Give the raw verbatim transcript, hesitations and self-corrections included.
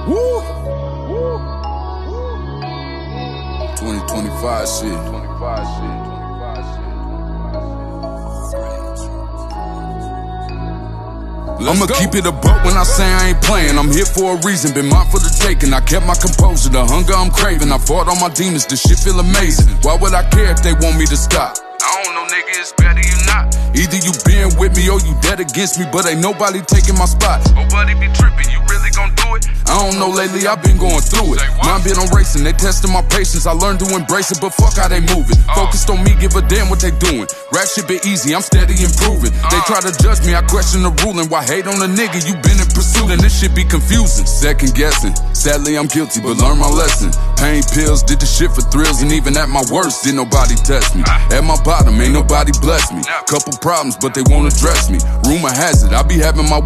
Woo! twenty twenty-five shit. twenty-five shit. I'ma keep it a buck when I say I ain't playing. I'm here for a reason, been mine for the taking. I kept my composure, the hunger I'm craving. I fought all my demons, this shit feel amazing. Why would I care if they want me to stop? I don't know, nigga, it's better you not. Either you been with me or you dead against me, but ain't nobody taking my spot. Nobody be tripping, you really gon' do it? I don't know, lately I've been going through it. Mine been on racing, they testing my patience. I learned to embrace it, but fuck how they moving. Focused on me, give a damn what they doing. Rap shit been easy, I'm steady improving. They try to judge me, I question the ruling. Why hate on a nigga, you been in pursuit, and this shit be confusing. Second guessing, sadly I'm guilty, but learn my lesson. Pain pills, did the shit for thrills, and even at my worst, did nobody test me. At my bottom, ain't nobody bless me. Couple problems, but they won't address me. Rumor has it, I be having my